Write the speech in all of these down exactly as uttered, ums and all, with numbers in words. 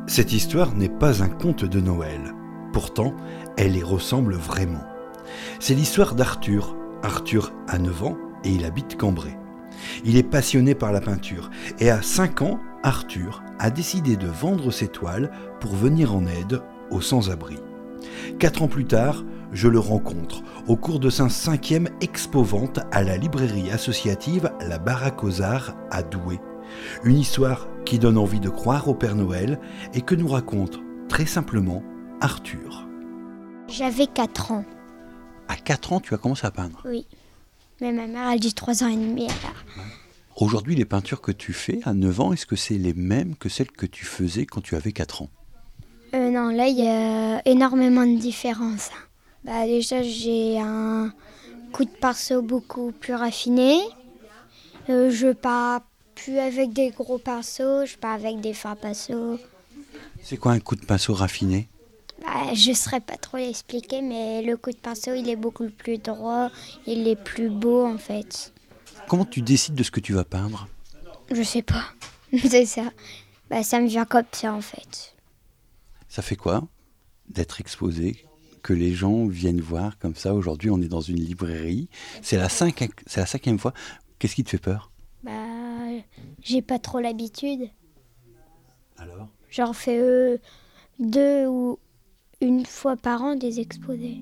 Cette histoire n'est pas un conte de Noël. Pourtant, elle y ressemble vraiment. C'est l'histoire d'Arthur. Arthur a neuf ans et il habite Cambrai. Il est passionné par la peinture et à cinq ans, Arthur a décidé de vendre ses toiles pour venir en aide aux sans-abri. Quatre ans plus tard, je le rencontre au cours de sa cinquième expo-vente à la librairie associative La Baraque aux Arts à Douai. Une histoire qui donne envie de croire au Père Noël et que nous raconte très simplement Arthur. J'avais quatre ans. À quatre ans, tu as commencé à peindre? Oui. Mais ma mère, elle dit trois ans et demi. Alors. Aujourd'hui, les peintures que tu fais à neuf ans, est-ce que c'est les mêmes que celles que tu faisais quand tu avais quatre ans? euh, Non, là, il y a énormément de différences. Bah, déjà, j'ai un coup de pinceau beaucoup plus raffiné. Euh, je pars plus avec des gros pinceaux, je pars avec des fins pinceaux. C'est quoi un coup de pinceau raffiné? Bah, je ne saurais pas trop l'expliquer, mais le coup de pinceau, il est beaucoup plus droit, il est plus beau en fait. Comment tu décides de ce que tu vas peindre? Je sais pas, c'est ça. Bah, ça me vient comme ça en fait. Ça fait quoi d'être exposé, que les gens viennent voir comme ça? Aujourd'hui, on est dans une librairie. C'est la, cinqui... c'est la cinquième fois. Qu'est-ce qui te fait peur? Bah, j'ai pas trop l'habitude. Alors? J'en fais euh, deux ou une fois par an des exposés.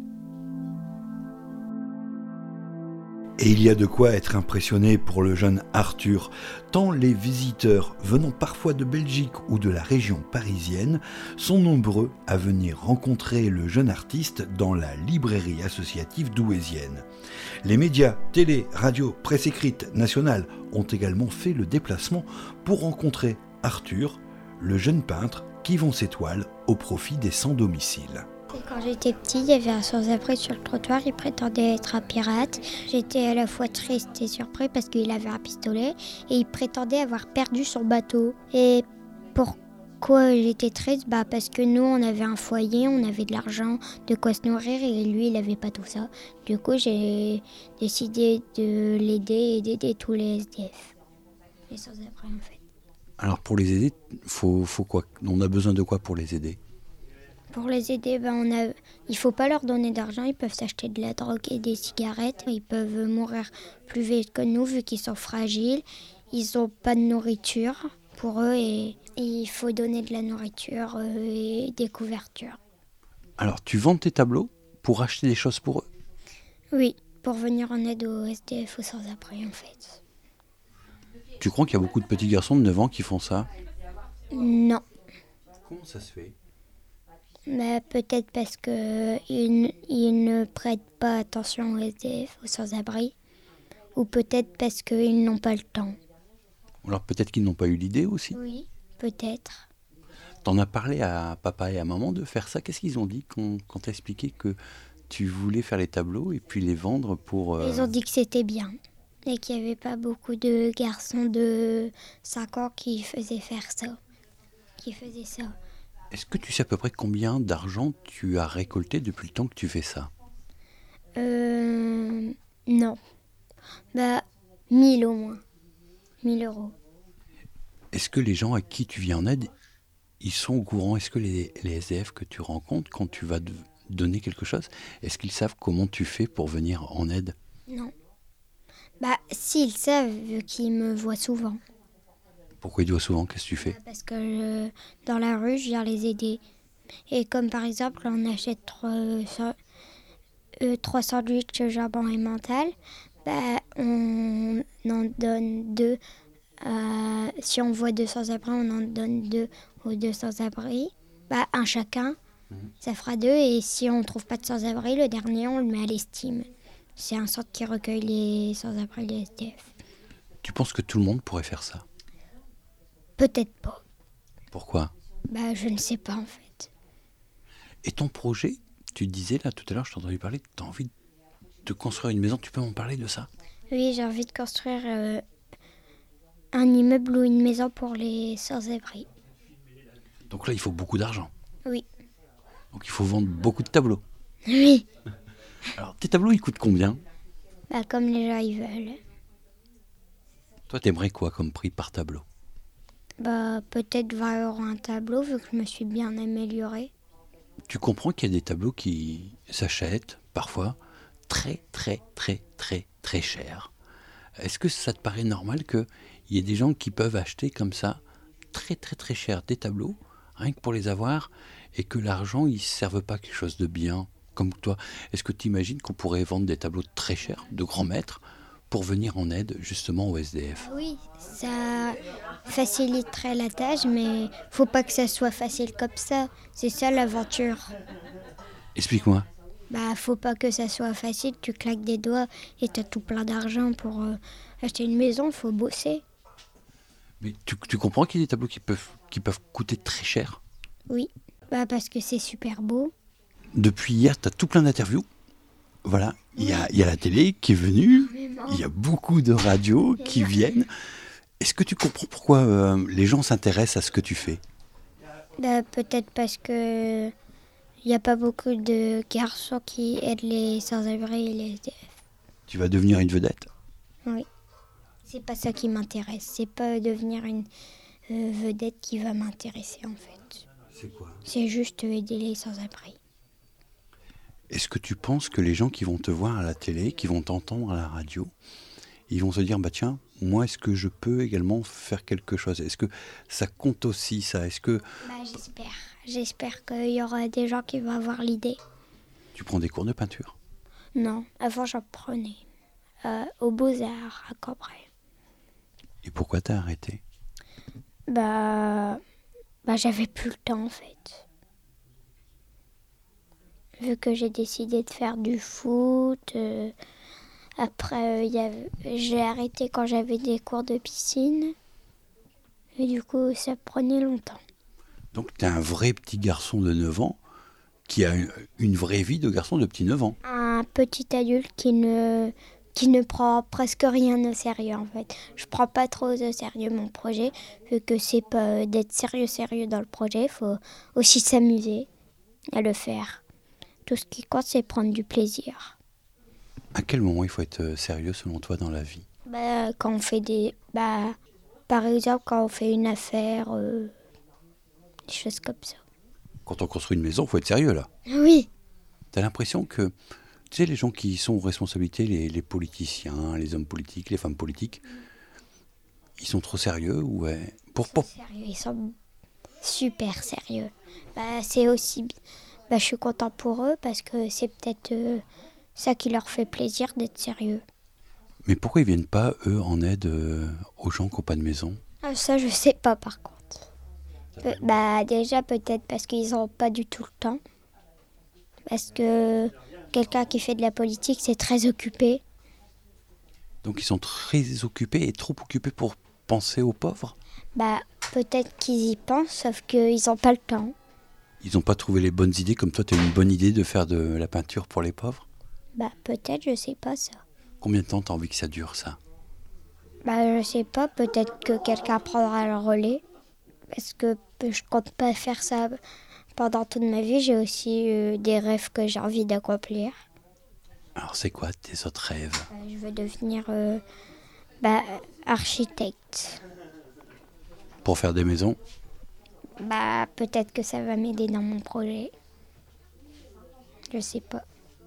Et il y a de quoi être impressionné pour le jeune Arthur, tant les visiteurs venant parfois de Belgique ou de la région parisienne sont nombreux à venir rencontrer le jeune artiste dans la librairie associative douaisienne. Les médias, télé, radio, presse écrite nationale ont également fait le déplacement pour rencontrer Arthur, le jeune peintre qui vend ses toiles au profit des sans-domicile. Quand j'étais petite, il y avait un sans-abri sur le trottoir, il prétendait être un pirate. J'étais à la fois triste et surpris parce qu'il avait un pistolet et il prétendait avoir perdu son bateau. Et pourquoi j'étais triste? Bah parce que nous, on avait un foyer, on avait de l'argent, de quoi se nourrir et lui, il n'avait pas tout ça. Du coup, j'ai décidé de l'aider et d'aider tous les S D F, les sans-abri en fait. Alors pour les aider, faut, faut quoi? On a besoin de quoi pour les aider? Pour les aider, ben on a... il ne faut pas leur donner d'argent, ils peuvent s'acheter de la drogue et des cigarettes. Ils peuvent mourir plus vite que nous vu qu'ils sont fragiles. Ils n'ont pas de nourriture pour eux et, et il faut donner de la nourriture et des couvertures. Alors tu vends tes tableaux pour acheter des choses pour eux? Oui, pour venir en aide aux S D F, aux sans-abri en fait. Tu crois qu'il y a beaucoup de petits garçons de neuf ans qui font ça? Non. Comment ça se fait? Mais peut-être parce qu'ils ils ne prêtent pas attention aux S D F, aux sans-abri, ou peut-être parce qu'ils n'ont pas le temps. Alors peut-être qu'ils n'ont pas eu l'idée aussi? Oui, peut-être. T'en as parlé à papa et à maman de faire ça? Qu'est-ce qu'ils ont dit quand, quand t'as expliqué que tu voulais faire les tableaux et puis les vendre pour... Euh... Ils ont dit que c'était bien et qu'il n'y avait pas beaucoup de garçons de cinq ans qui faisaient faire ça, qui faisaient ça. Est-ce que tu sais à peu près combien d'argent tu as récolté depuis le temps que tu fais ça? Euh... Non. Bah, mille au moins. mille euros. Est-ce que les gens à qui tu viens en aide, ils sont au courant? Est-ce que les, les S D F que tu rencontres, quand tu vas donner quelque chose, est-ce qu'ils savent comment tu fais pour venir en aide? Non. Bah, si, ils savent, vu qu'ils me voient souvent. Pourquoi ils te voient souvent? Qu'est-ce que tu fais? Parce que je, dans la rue, je viens les aider. Et comme par exemple, on achète trois, euh, trois sandwichs jambon et mental, bah, on en donne deux. Euh, si on voit deux sans-abri, on en donne deux aux deux sans-abri. Bah, un chacun, mmh. Ça fera deux. Et si on ne trouve pas de sans-abri, le dernier, on le met à l'estime. C'est un centre qui recueille les sans-abri et les S D F. Tu penses que tout le monde pourrait faire ça? Peut-être pas. Pourquoi? Bah, je ne sais pas en fait. Et ton projet, tu disais là tout à l'heure, je t'ai entendu parler, tu as envie de construire une maison, tu peux m'en parler de ça? Oui, j'ai envie de construire euh, un immeuble ou une maison pour les sans-abri. Donc là, il faut beaucoup d'argent? Oui. Donc il faut vendre beaucoup de tableaux? Oui. Alors, tes tableaux, ils coûtent combien? Bah, comme les gens ils veulent. Toi, t'aimerais quoi comme prix par tableau? Bah, peut-être voir un tableau vu que je me suis bien améliorée. Tu comprends qu'il y a des tableaux qui s'achètent parfois très très très très très cher. Est-ce que ça te paraît normal qu'il y ait des gens qui peuvent acheter comme ça très très très cher des tableaux, rien que pour les avoir, et que l'argent il ne serve pas à quelque chose de bien comme toi? Est-ce que tu imagines qu'on pourrait vendre des tableaux très chers, de grands maîtres, pour venir en aide justement aux S D F? Oui, ça faciliterait la tâche, mais faut pas que ça soit facile comme ça. C'est ça l'aventure. Explique-moi. Bah, faut pas que ça soit facile, tu claques des doigts et t'as tout plein d'argent pour euh, acheter une maison, faut bosser. Mais tu, tu comprends qu'il y a des tableaux qui peuvent, qui peuvent coûter très cher? Oui, bah parce que c'est super beau. Depuis hier, tu as tout plein d'interviews. Voilà, il y a, il y a la télé qui est venue, il y a beaucoup de radios qui viennent. Est-ce que tu comprends pourquoi euh, les gens s'intéressent à ce que tu fais? Bah, peut-être parce que il n'y a pas beaucoup de garçons qui aident les sans-abri et les S D F. Tu vas devenir une vedette? Oui. C'est pas ça qui m'intéresse. C'est pas devenir une euh, vedette qui va m'intéresser en fait. C'est quoi? C'est juste aider les sans-abri. Est-ce que tu penses que les gens qui vont te voir à la télé, qui vont t'entendre à la radio, ils vont se dire, bah tiens, moi, est-ce que je peux également faire quelque chose? Est-ce que ça compte aussi, ça? Est-ce que Bah, j'espère. J'espère qu'il y aura des gens qui vont avoir l'idée. tu prends des cours de peinture? Non, avant j'en prenais. Euh, aux Beaux-Arts, à Cambrai. Et pourquoi t'as arrêté? Bah, bah, j'avais plus le temps en fait. Vu que j'ai décidé de faire du foot. Euh, après, euh, y avait, j'ai arrêté quand j'avais des cours de piscine. Et du coup, ça prenait longtemps. Donc t'es un vrai petit garçon de neuf ans qui a une, une vraie vie de garçon de petit neuf ans. Un petit adulte qui ne, qui ne prend presque rien au sérieux en fait. Je prends pas trop au sérieux mon projet, vu que c'est pas d'être sérieux sérieux dans le projet, il faut aussi s'amuser à le faire. Tout ce qui compte, c'est prendre du plaisir. À quel moment il faut être sérieux selon toi dans la vie? Bah, quand on fait des... Bah, par exemple, quand on fait une affaire, euh, des choses comme ça. Quand on construit une maison, il faut être sérieux là. Oui. T'as l'impression que, tu sais, les gens qui sont aux responsabilités, les, les politiciens, les hommes politiques, les femmes politiques, ils sont trop sérieux ou ouais, pour, pour... Sérieux, ils sont super sérieux. Bah, c'est aussi... Bah, je suis content pour eux parce que c'est peut-être euh, ça qui leur fait plaisir d'être sérieux. Mais pourquoi ils viennent pas, eux, en aide euh, aux gens qui n'ont pas de maison? Ah, ça, je sais pas par contre. Pe- bah, déjà, peut-être parce qu'ils n'ont pas du tout le temps. Parce que quelqu'un qui fait de la politique, c'est très occupé. Donc ils sont très occupés et trop occupés pour penser aux pauvres? Bah, peut-être qu'ils y pensent, sauf qu'ils n'ont pas le temps. Ils n'ont pas trouvé les bonnes idées, comme toi tu as une bonne idée de faire de la peinture pour les pauvres? Bah, peut-être, je sais pas ça. Combien de temps t'as envie que ça dure, ça? Bah, je sais pas, peut-être que quelqu'un prendra le relais. Parce que je compte pas faire ça pendant toute ma vie. J'ai aussi euh, des rêves que j'ai envie d'accomplir. Alors c'est quoi tes autres rêves? Euh, je veux devenir euh, bah, architecte. Pour faire des maisons? Bah, peut-être que ça va m'aider dans mon projet. Je sais pas.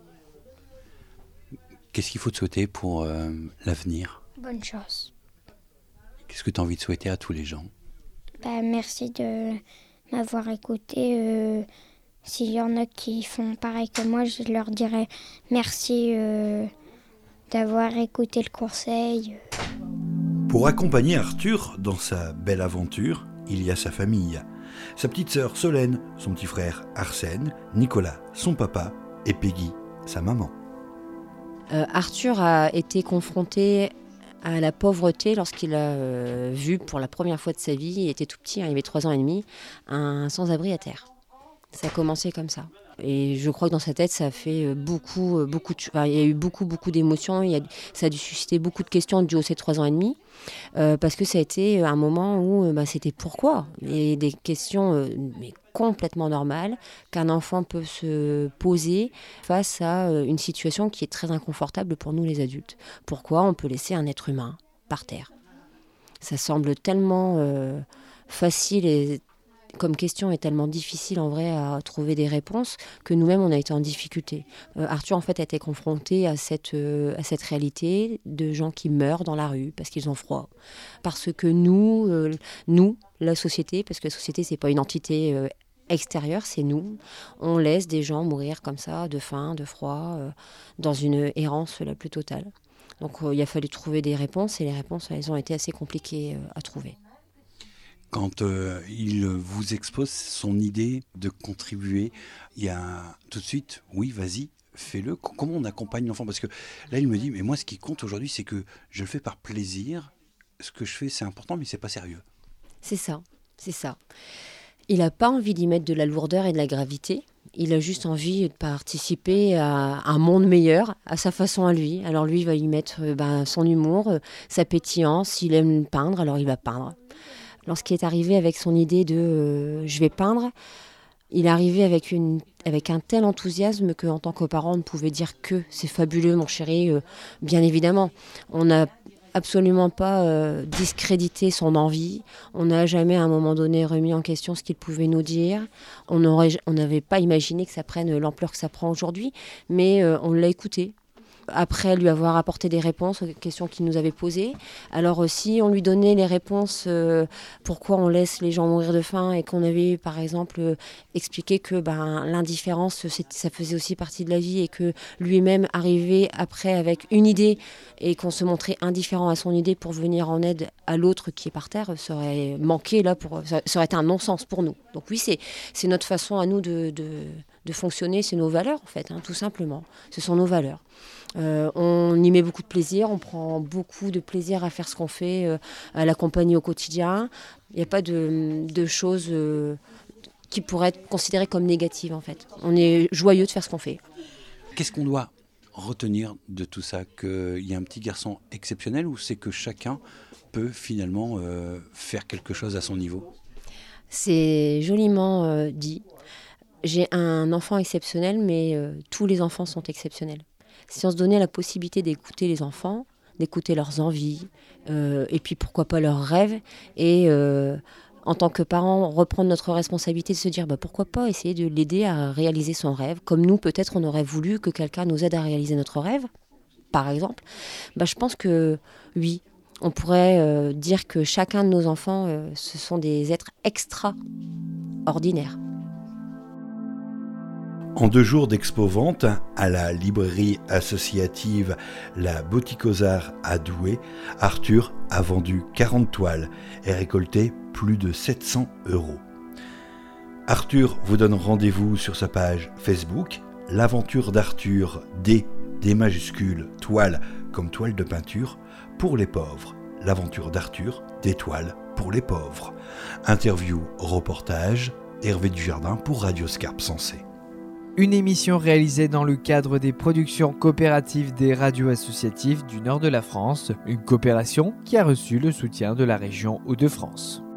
Qu'est-ce qu'il faut te souhaiter pour euh, l'avenir? Bonne chance. Qu'est-ce que tu as envie de souhaiter à tous les gens? Bah, merci de m'avoir écouté. Euh, s'il y en a qui font pareil que moi, je leur dirai merci euh, d'avoir écouté le conseil. Pour accompagner Arthur dans sa belle aventure, il y a sa famille. Sa petite sœur Solène, son petit frère Arsène, Nicolas, son papa, et Peggy, sa maman. Euh, Arthur a été confronté à la pauvreté lorsqu'il a euh, vu pour la première fois de sa vie, il était tout petit, hein, il avait trois ans et demi, un sans-abri à terre. Ça a commencé comme ça. Et je crois que dans sa tête, ça a fait beaucoup, beaucoup de, enfin, il y a eu beaucoup, beaucoup d'émotions. Il y a, ça a dû susciter beaucoup de questions dues aux ces trois ans et demi, euh, parce que ça a été un moment où bah, c'était pourquoi. Et des questions euh, mais complètement normales qu'un enfant peut se poser face à euh, une situation qui est très inconfortable pour nous les adultes. Pourquoi on peut laisser un être humain par terre? Ça semble tellement... Euh, facile et comme question est tellement difficile en vrai à trouver des réponses que nous-mêmes on a été en difficulté. Euh, Arthur en fait a été confronté à cette, euh, à cette réalité de gens qui meurent dans la rue parce qu'ils ont froid. Parce que nous, euh, nous, la société, parce que la société c'est pas une entité euh, extérieure, c'est nous, on laisse des gens mourir comme ça de faim, de froid, euh, dans une errance la plus totale. Donc euh, il a fallu trouver des réponses et les réponses elles ont été assez compliquées euh, à trouver. Quand euh, il vous expose son idée de contribuer, il y a tout de suite, oui, vas-y, fais-le. Comment on accompagne l'enfant ? Parce que là, il me dit, mais moi, ce qui compte aujourd'hui, c'est que je le fais par plaisir. Ce que je fais, c'est important, mais c'est pas sérieux. C'est ça, c'est ça. Il n'a pas envie d'y mettre de la lourdeur et de la gravité. Il a juste envie de participer à un monde meilleur, à sa façon à lui. Alors lui, il va y mettre euh, ben, son humour, euh, sa pétillance. S'il aime peindre, alors il va peindre. Lorsqu'il est arrivé avec son idée de euh, « je vais peindre », il est arrivé avec, une, avec un tel enthousiasme qu'en tant que parent, on ne pouvait dire que « c'est fabuleux mon chéri euh, ». Bien évidemment, on n'a absolument pas euh, discrédité son envie. On n'a jamais à un moment donné remis en question ce qu'il pouvait nous dire. On n'avait pas imaginé que ça prenne l'ampleur que ça prend aujourd'hui, mais euh, on l'a écouté. Après lui avoir apporté des réponses aux questions qu'il nous avait posées. Alors si on lui donnait les réponses euh, pourquoi on laisse les gens mourir de faim et qu'on avait par exemple euh, expliqué que ben, l'indifférence ça faisait aussi partie de la vie et que lui-même arrivait après avec une idée et qu'on se montrait indifférent à son idée pour venir en aide à l'autre qui est par terre, ça aurait manqué là, pour, ça aurait été un non-sens pour nous. Donc oui, c'est, c'est notre façon à nous de, de, de fonctionner, c'est nos valeurs en fait, hein, tout simplement. Ce sont nos valeurs. Euh, on y met beaucoup de plaisir, on prend beaucoup de plaisir à faire ce qu'on fait, euh, à l'accompagner au quotidien. Il n'y a pas de, de choses euh, qui pourraient être considérées comme négatives en fait. On est joyeux de faire ce qu'on fait. Qu'est-ce qu'on doit retenir de tout ça ? Qu'il y a un petit garçon exceptionnel ou c'est que chacun peut finalement euh, faire quelque chose à son niveau ? C'est joliment euh, dit. J'ai un enfant exceptionnel, mais euh, tous les enfants sont exceptionnels. Si on se donnait la possibilité d'écouter les enfants, d'écouter leurs envies, euh, et puis pourquoi pas leurs rêves, et euh, en tant que parents, reprendre notre responsabilité de se dire bah, pourquoi pas essayer de l'aider à réaliser son rêve, comme nous peut-être on aurait voulu que quelqu'un nous aide à réaliser notre rêve, par exemple. Bah, je pense que oui, on pourrait euh, dire que chacun de nos enfants, euh, ce sont des êtres extraordinaires. En deux jours d'expo-vente à la librairie associative La Boutique aux Arts à Douai, Arthur a vendu quarante toiles et récolté plus de sept cents euros. Arthur vous donne rendez-vous sur sa page Facebook, L'aventure d'Arthur, D, D majuscule, toile comme toile de peinture, pour les pauvres. L'aventure d'Arthur, des toiles pour les pauvres. Interview, reportage, Hervé Dujardin pour Radio Scarpe Sensée. Une émission réalisée dans le cadre des productions coopératives des radios associatives du nord de la France, une coopération qui a reçu le soutien de la région Hauts-de-France.